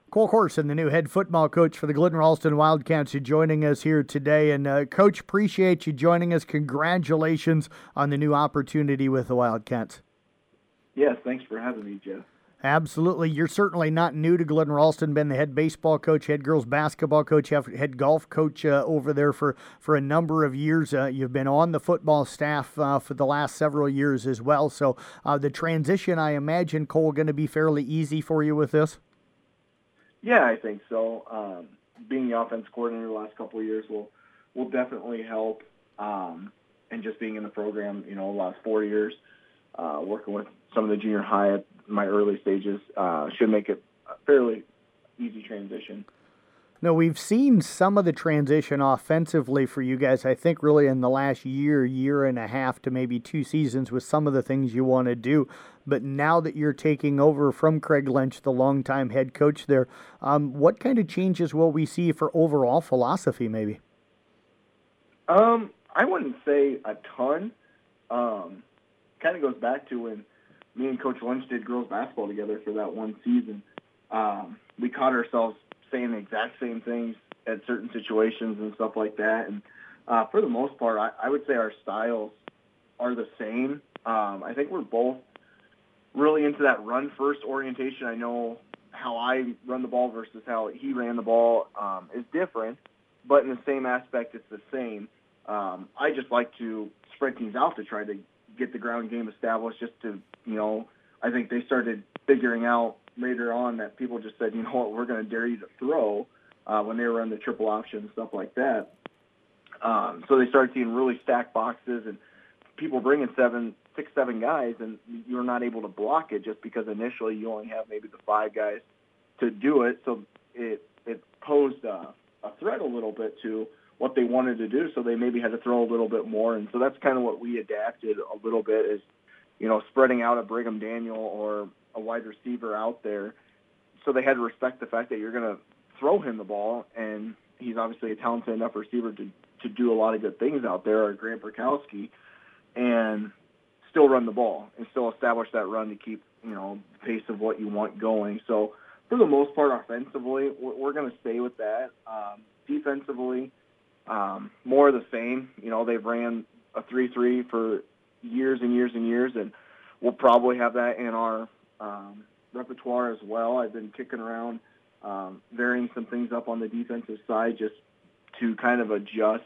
Cole Corson, the new head football coach for the Glidden Ralston Wildcats, is joining us here today. And, Coach, appreciate you joining us. Congratulations on the new opportunity with the Wildcats. Yes, thanks for having me, Jeff. Absolutely. You're certainly not new to Glidden Ralston. Been the head baseball coach, head girls basketball coach, head golf coach over there for a number of years. You've been on the football staff for the last several years as well. So the transition, I imagine, Cole, going to be fairly easy for you with this? Yeah, I think so. Being the offense coordinator the last couple of years will definitely help. And just being in the program, the last 4 years, working with some of the junior high at my early stages should make it a fairly easy transition. No, we've seen some of the transition offensively for you guys, I think really in the last year and a half to maybe 2 seasons with some of the things you want to do. But now that you're taking over from Craig Lynch, the longtime head coach there, what kind of changes will we see for overall philosophy maybe? I wouldn't say a ton. Kind of goes back to when me and Coach Lynch did girls basketball together for that one season. We caught ourselves saying the exact same things at certain situations and stuff like that. And for the most part, I would say our styles are the same. I think we're both really into that run-first orientation. I know how I run the ball versus how he ran the ball is different, but in the same aspect, it's the same. I just like to spread things out to try to get the ground game established just to, I think they started figuring out later on that people just said, you know what, we're going to dare you to throw when they were in the triple option and stuff like that. So they started seeing really stacked boxes and people bringing 6, 7 guys, and you're not able to block it just because initially you only have maybe the 5 guys to do it. So it posed a threat a little bit to what they wanted to do, so they maybe had to throw a little bit more. And so that's kind of what we adapted a little bit is, spreading out a Brigham Daniel or a wide receiver out there. So they had to respect the fact that you're going to throw him the ball, and he's obviously a talented enough receiver to do a lot of good things out there, or Grant Burkowski, and still run the ball and still establish that run to keep, the pace of what you want going. So for the most part, offensively, we're going to stay with that. Defensively, more of the same. They've ran a 3-3 for years and years and years, and we'll probably have that in our repertoire as well. I've been kicking around, varying some things up on the defensive side just to kind of adjust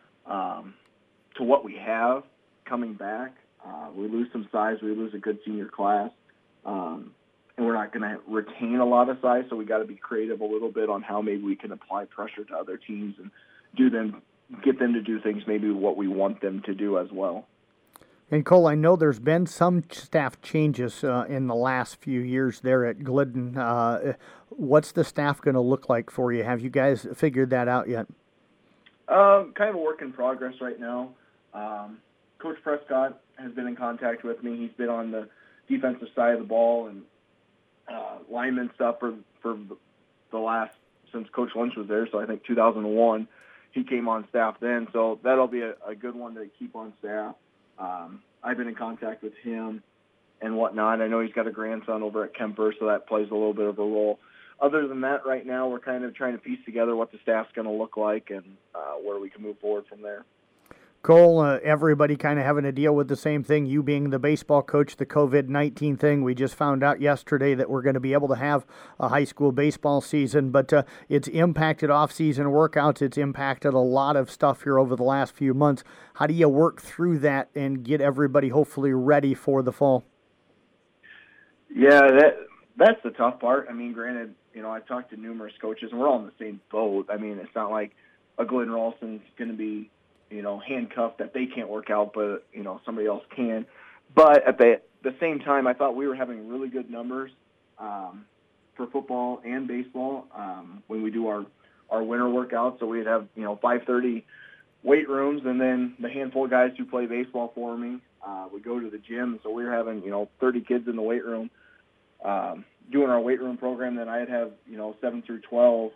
to what we have coming back. We lose some size. We lose a good senior class. And we're not going to retain a lot of size, so we got to be creative a little bit on how maybe we can apply pressure to other teams and get them to do things maybe what we want them to do as well. And Cole, I know there's been some staff changes in the last few years there at Glidden. What's the staff going to look like for you? Have you guys figured that out yet? Kind of a work in progress right now. Coach Prescott has been in contact with me. He's been on the defensive side of the ball and lineman stuff for the last, since Coach Lynch was there, so I think 2001. He came on staff then, so that'll be a good one to keep on staff. I've been in contact with him and whatnot. I know he's got a grandson over at Kemper, so that plays a little bit of a role. Other than that, right now we're kind of trying to piece together what the staff's going to look like and where we can move forward from there. Cole, everybody kind of having to deal with the same thing, you being the baseball coach, the COVID-19 thing. We just found out yesterday that we're going to be able to have a high school baseball season, but it's impacted off-season workouts. It's impacted a lot of stuff here over the last few months. How do you work through that and get everybody hopefully ready for the fall? Yeah, that's the tough part. I mean, granted, I've talked to numerous coaches, and we're all in the same boat. I mean, it's not like a Glidden Ralston's going to be handcuffed that they can't work out, but, somebody else can. But at the same time, I thought we were having really good numbers for football and baseball when we do our winter workouts. So we'd have, 5:30 weight rooms, and then the handful of guys who play baseball for me would go to the gym. So we were having, 30 kids in the weight room doing our weight room program. Then I'd have, 7 through 12,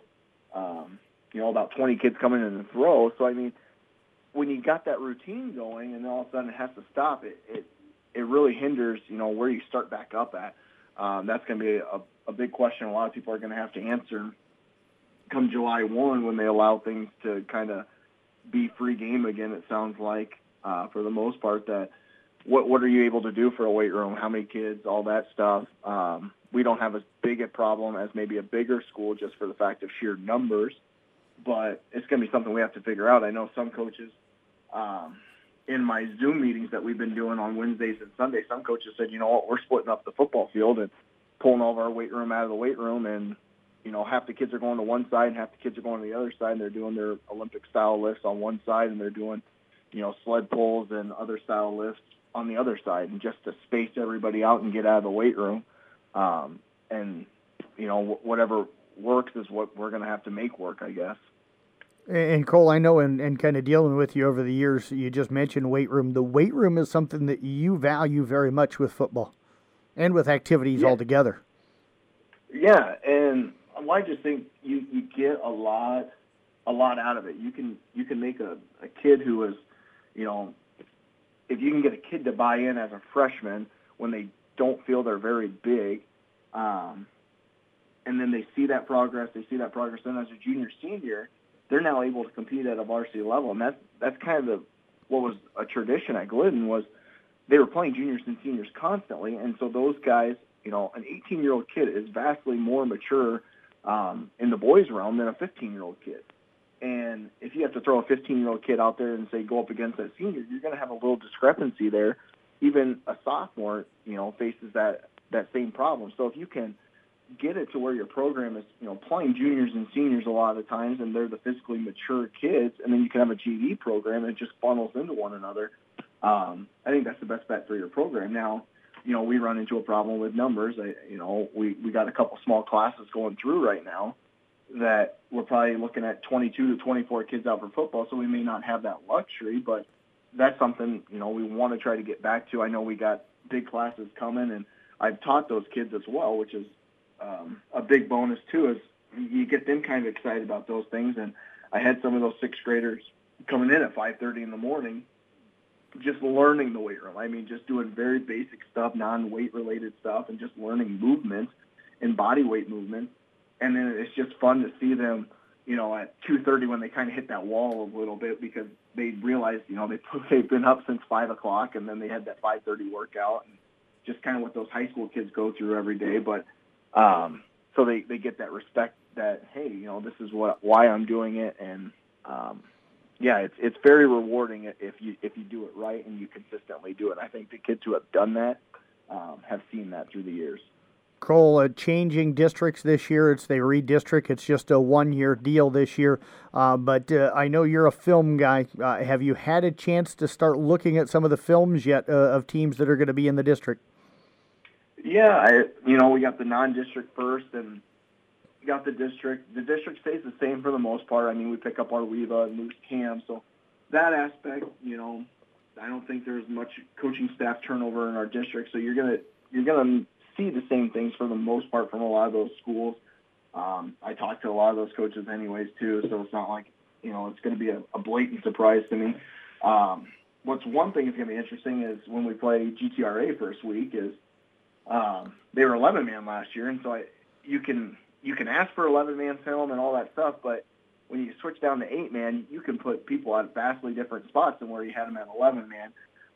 about 20 kids coming in and throw. So, I mean, when you got that routine going and then all of a sudden it has to stop, it really hinders, where you start back up at. That's going to be a a big question a lot of people are going to have to answer come July 1 when they allow things to kind of be free game again, it sounds like, for the most part, that what are you able to do for a weight room, how many kids, all that stuff. We don't have as big a problem as maybe a bigger school just for the fact of sheer numbers, but it's going to be something we have to figure out. I know some coaches, in my Zoom meetings that we've been doing on Wednesdays and Sundays, some coaches said, you know what, we're splitting up the football field and pulling all of our weight room out of the weight room, and you know, half the kids are going to one side and half the kids are going to the other side, and they're doing their Olympic-style lifts on one side, and they're doing, you know, sled pulls and other style lifts on the other side, and just to space everybody out and get out of the weight room. And, you know, whatever works is what we're going to have to make work, I guess. And Cole, I know and kind of dealing with you over the years, you just mentioned weight room. The weight room is something that you value very much with football and with activities altogether. Yeah, and I just think you get a lot out of it. You can make a kid who is, you know, if you can get a kid to buy in as a freshman when they don't feel they're very big, and then they see that progress, then as a junior, senior, they're now able to compete at a varsity level. And that's kind of what was a tradition at Glidden, was they were playing juniors and seniors constantly. And so those guys, you know, an 18-year-old kid is vastly more mature in the boys' realm than a 15-year-old kid. And if you have to throw a 15-year-old kid out there and say go up against that senior, you're going to have a little discrepancy there. Even a sophomore, you know, faces that same problem. So if you can get it to where your program is, you know, playing juniors and seniors a lot of the times, and they're the physically mature kids, and then you can have a GD program and it just funnels into one another. I think that's the best bet for your program. Now, you know, we run into a problem with numbers. We got a couple small classes going through right now that we're probably looking at 22 to 24 kids out for football, so we may not have that luxury, but that's something, you know, we want to try to get back to. I know we got big classes coming, and I've taught those kids as well, which is a big bonus too, is you get them kind of excited about those things. And I had some of those sixth graders coming in at 5:30 in the morning, just learning the weight room. I mean, just doing very basic stuff, non-weight related stuff, and just learning movement and body weight movement. And then it's just fun to see them, you know, at 2:30 when they kind of hit that wall a little bit, because they realize, you know, they've been up since 5 o'clock, and then they had that 5:30 workout, and just kind of what those high school kids go through every day. But so they get that respect that, hey, you know, this is why I'm doing it. And it's very rewarding if you do it right and you consistently do it. I think the kids who have done that have seen that through the years. Cole, changing districts this year, they redistrict. It's just a 1-year deal this year. But I know you're a film guy. Have you had a chance to start looking at some of the films yet of teams that are going to be in the district? Yeah, we got the non-district first, and we got the district. The district stays the same for the most part. I mean, we pick up our WEVA and Moose Cam, so that aspect, you know, I don't think there's much coaching staff turnover in our district. So you're gonna see the same things for the most part from a lot of those schools. I talked to a lot of those coaches anyways too, so it's not like, you know, it's going to be a blatant surprise to me. What's one thing that's going to be interesting is when we play GTRA first week is they were 11-man last year, and so you can ask for 11-man film and all that stuff, but when you switch down to 8-man, you can put people at vastly different spots than where you had them at 11-man.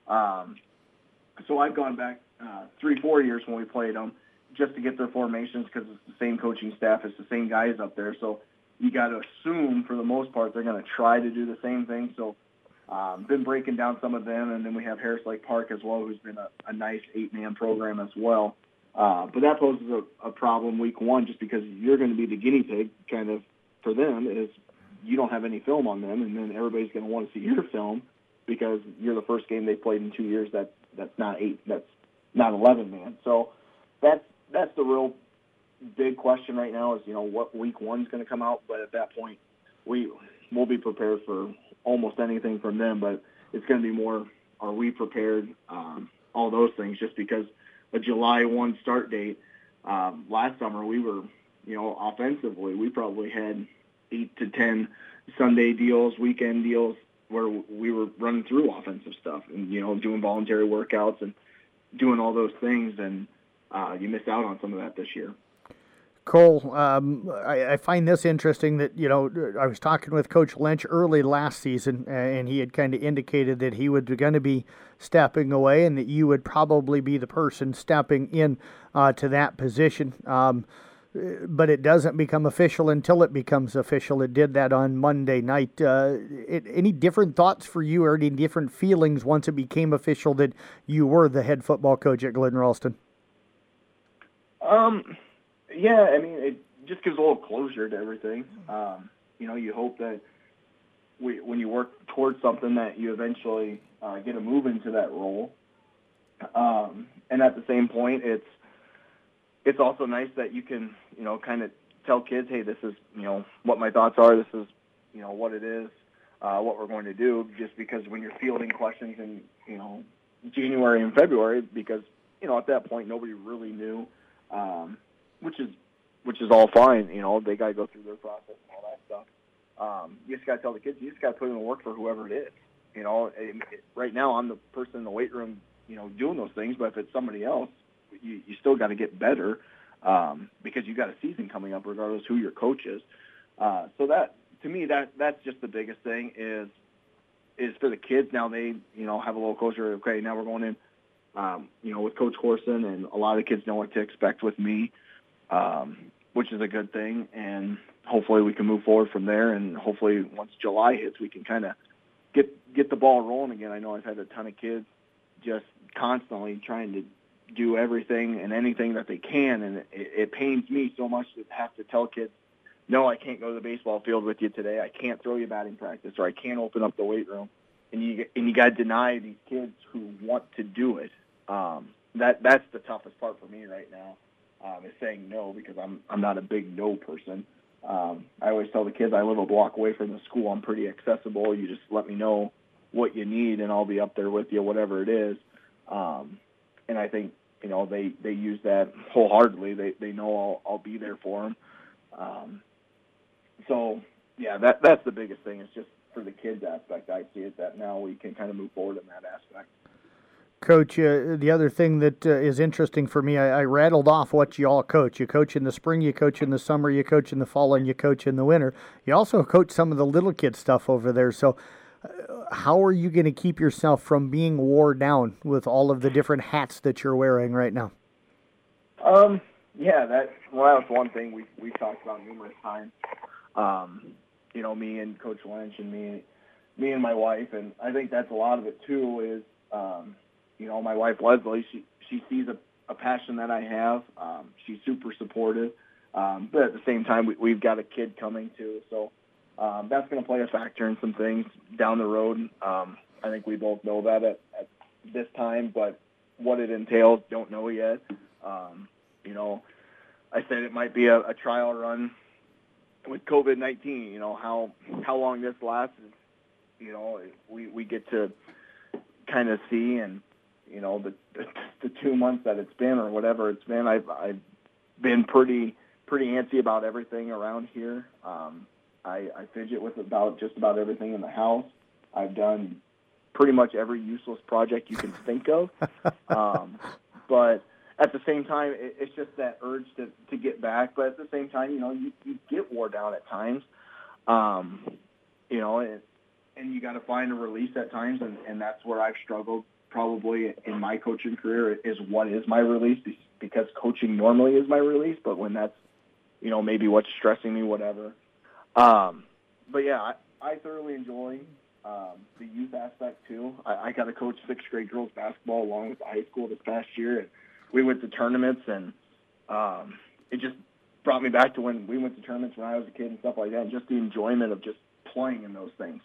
So I've gone back 3-4 years when we played them just to get their formations, because it's the same coaching staff, it's the same guys up there. So you got to assume for the most part they're going to try to do the same thing. So been breaking down some of them, and then we have Harris Lake Park as well, who's been a nice 8-man program as well. But that poses a problem week one, just because you're going to be the guinea pig kind of for them, is you don't have any film on them, and then everybody's going to want to see your film because you're the first game they played in 2 years that's not 8, that's not 11-man. So that's the real big question right now is, you know, what week one's going to come out. But at that point, we'll be prepared for almost anything from them. But it's going to be more, are we prepared, all those things, just because a July 1 start date, last summer we were, you know, offensively, we probably had 8 to 10 Sunday deals, weekend deals, where we were running through offensive stuff and, you know, doing voluntary workouts and doing all those things, and you missed out on some of that this year. Cole, I find this interesting that, I was talking with Coach Lynch early last season, and he had kind of indicated that he was going to be stepping away and that you would probably be the person stepping in to that position. But it doesn't become official until it becomes official. It did that on Monday night. Any different thoughts for you or any different feelings once it became official that you were the head football coach at Glidden Ralston? Yeah, I mean, it just gives a little closure to everything. You hope that when you work towards something that you eventually get a move into that role. And at the same point, it's also nice that you can, kind of tell kids, hey, this is, what my thoughts are. This is, what it is, what we're going to do. Just because when you're fielding questions in, January and February, because, at that point nobody really knew. Which is all fine. They got to go through their process and all that stuff. You just got to tell the kids, you just got to put in the work for whoever it is. Right now I'm the person in the weight room, doing those things, but if it's somebody else, you still got to get better because you got a season coming up regardless who your coach is. So that, to me, that's just the biggest thing is for the kids. Now they, have a little closer. Okay, now we're going in, with Coach Corson, and a lot of the kids know what to expect with me, which is a good thing. And hopefully we can move forward from there. And hopefully once July hits, we can kind of get the ball rolling again. I know I've had a ton of kids just constantly trying to do everything and anything that they can. And it pains me so much to have to tell kids, no, I can't go to the baseball field with you today. I can't throw you batting practice, or I can't open up the weight room. And you got to deny these kids who want to do it. That's the toughest part for me right now, is saying no, because I'm not a big no person. I always tell the kids I live a block away from the school. I'm pretty accessible. You just let me know what you need, and I'll be up there with you, whatever it is. And I think they use that wholeheartedly. They know I'll be there for them. So yeah, that's the biggest thing. It's just for the kids aspect. I see it that now we can kind of move forward in that aspect. Coach, the other thing that is interesting for me, I rattled off what you all coach. You coach in the spring, you coach in the summer, you coach in the fall, and you coach in the winter. You also coach some of the little kid stuff over there. So how are you going to keep yourself from being wore down with all of the different hats that you're wearing right now? Yeah, that's one thing we've talked about numerous times. Me and Coach Lynch and me and my wife, and I think that's a lot of it too is, my wife Leslie, she sees a passion that I have. She's super supportive, but at the same time, we've got a kid coming too, so that's going to play a factor in some things down the road. I think we both know that at this time, but what it entails, don't know yet. I said it might be a trial run with COVID-19. How long this lasts is, we get to kind of see, and the 2 months that it's been or whatever it's been, I've been pretty antsy about everything around here. I fidget with just about everything in the house. I've done pretty much every useless project you can think of. But at the same time, it's just that urge to get back. But at the same time, you get wore down at times. And you got to find a release at times, and that's where I've struggled probably in my coaching career is what is my release, because coaching normally is my release, but when that's, maybe what's stressing me, whatever. But yeah, I thoroughly enjoy the youth aspect too. I got to coach 6th grade girls basketball along with the high school this past year, and we went to tournaments, and it just brought me back to when we went to tournaments when I was a kid and stuff like that, and just the enjoyment of just playing in those things.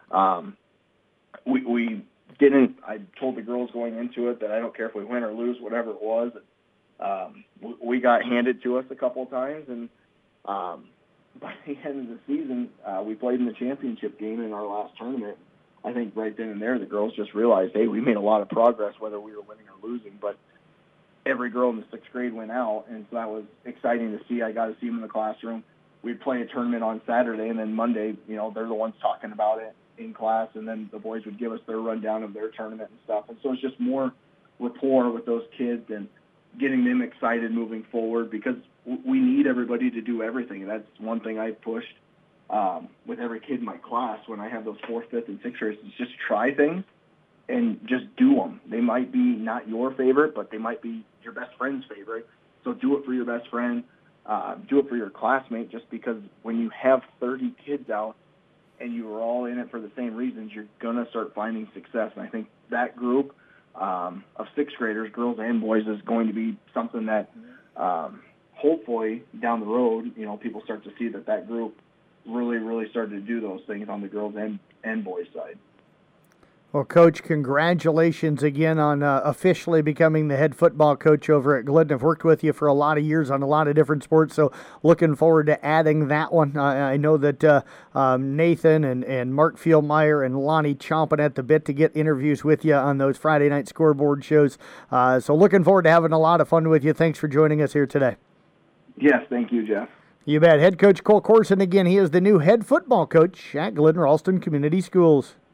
I told the girls going into it that I don't care if we win or lose, whatever it was. We got handed to us a couple of times, and by the end of the season, we played in the championship game in our last tournament. I think right then and there, the girls just realized, hey, we made a lot of progress whether we were winning or losing, but every girl in the 6th grade went out, and so that was exciting to see. I got to see them in the classroom. We'd play a tournament on Saturday, and then Monday, they're the ones talking about it in class, and then the boys would give us their rundown of their tournament and stuff. And so it's just more rapport with those kids and getting them excited moving forward, because we need everybody to do everything. And that's one thing I pushed with every kid in my class when I have those 4th, 5th, and 6th graders is just try things and just do them. They might be not your favorite, but they might be your best friend's favorite. So do it for your best friend. Do it for your classmate, just because when you have 30 kids out and you are all in it for the same reasons, you're going to start finding success. And I think that group of 6th graders, girls and boys, is going to be something that hopefully down the road, people start to see that group really, really started to do those things on the girls and boys side. Well, Coach, congratulations again on officially becoming the head football coach over at Glidden. I've worked with you for a lot of years on a lot of different sports, so looking forward to adding that one. I know that Nathan and Mark Fieldmeyer and Lonnie chomping at the bit to get interviews with you on those Friday night scoreboard shows. So looking forward to having a lot of fun with you. Thanks for joining us here today. Yes, thank you, Jeff. You bet. Head coach Cole Corson again. He is the new head football coach at Glidden Ralston Community Schools.